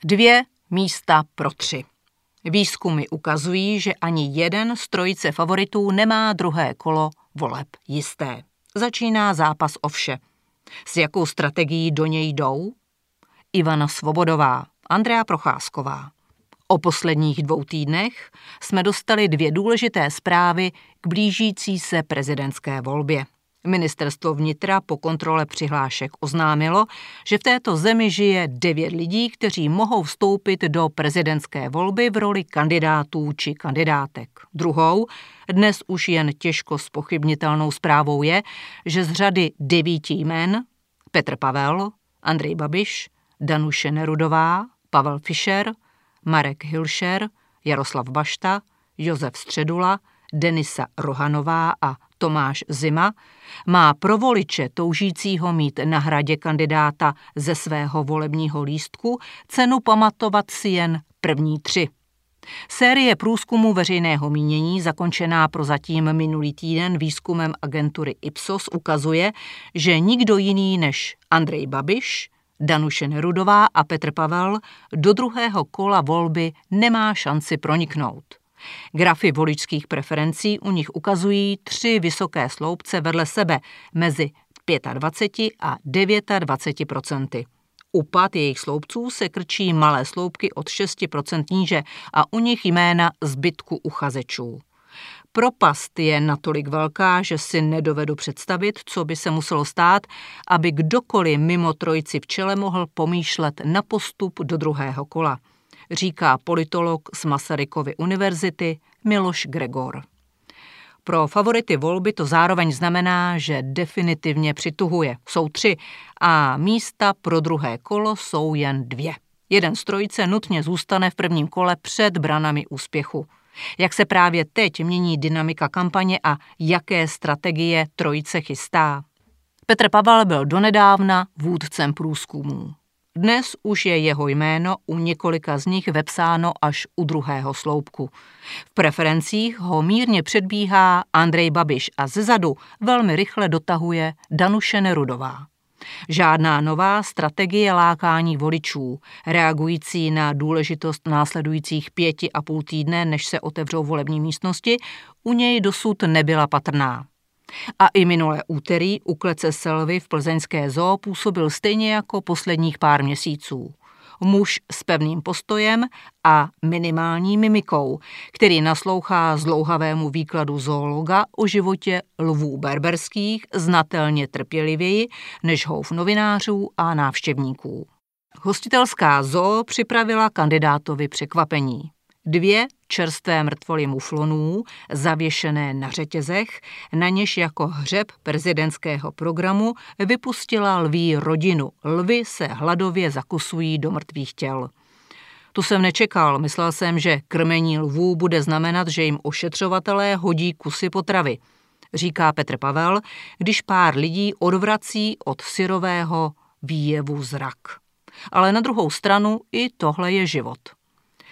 2 místa pro 3. Výzkumy ukazují, že ani jeden z trojice favoritů nemá druhé kolo voleb jisté. Začíná zápas o vše. S jakou strategií do něj jdou? Ivana Svobodová, Andrea Procházková. O posledních 2 týdnech jsme dostali 2 důležité zprávy k blížící se prezidentské volbě. Ministerstvo vnitra po kontrole přihlášek oznámilo, že v této zemi žije 9 lidí, kteří mohou vstoupit do prezidentské volby v roli kandidátů či kandidátek. Druhou, dnes už jen těžko zpochybnitelnou zprávou je, že z řady 9 jmen Petr Pavel, Andrej Babiš, Danuše Nerudová, Pavel Fischer, Marek Hilšer, Jaroslav Bašta, Josef Středula, Denisa Rohanová a Tomáš Zima má pro voliče toužícího mít na Hradě kandidáta ze svého volebního lístku cenu pamatovat si jen první 3. Série průzkumu veřejného mínění, zakončená prozatím minulý týden výzkumem agentury Ipsos, ukazuje, že nikdo jiný než Andrej Babiš, Danuše Nerudová a Petr Pavel do druhého kola volby nemá šanci proniknout. Grafy voličských preferencí u nich ukazují 3 vysoké sloupce vedle sebe mezi 25 a 29%. Upad jejich sloupců se krčí malé sloupky od 6% níže a u nich jména zbytku uchazečů. Propast je natolik velká, že si nedovedu představit, co by se muselo stát, aby kdokoliv mimo trojici v čele mohl pomýšlet na postup do druhého kola, říká politolog z Masarykovy univerzity Miloš Gregor. Pro favority volby to zároveň znamená, že definitivně přituhuje. Jsou 3 a místa pro druhé kolo jsou jen 2. Jeden z trojice nutně zůstane v prvním kole před branami úspěchu. Jak se právě teď mění dynamika kampaně a jaké strategie trojice chystá? Petr Pavel byl donedávna vůdcem průzkumů. Dnes už je jeho jméno u několika z nich vepsáno až u druhého sloupku. V preferencích ho mírně předbíhá Andrej Babiš a zezadu velmi rychle dotahuje Danuše Nerudová. Žádná nová strategie lákání voličů, reagující na důležitost následujících 5,5 týdne, než se otevřou volební místnosti, u něj dosud nebyla patrná. A i minulé úterý u klece Selvy v plzeňské zoo působil stejně jako posledních pár měsíců. Muž s pevným postojem a minimální mimikou, který naslouchá zdlouhavému výkladu zoologa o životě lvů berberských znatelně trpělivěji než houf novinářů a návštěvníků. Hostitelská zoo připravila kandidátovi překvapení. 2 čerstvé mrtvoly muflonů, zavěšené na řetězech, na něž jako hřeb prezidentského programu vypustila lví rodinu. Lvy se hladově zakusují do mrtvých těl. Tu jsem nečekal, myslel jsem, že krmení lvů bude znamenat, že jim ošetřovatelé hodí kusy potravy, říká Petr Pavel, když pár lidí odvrací od syrového výjevu zrak. Ale na druhou stranu i tohle je život.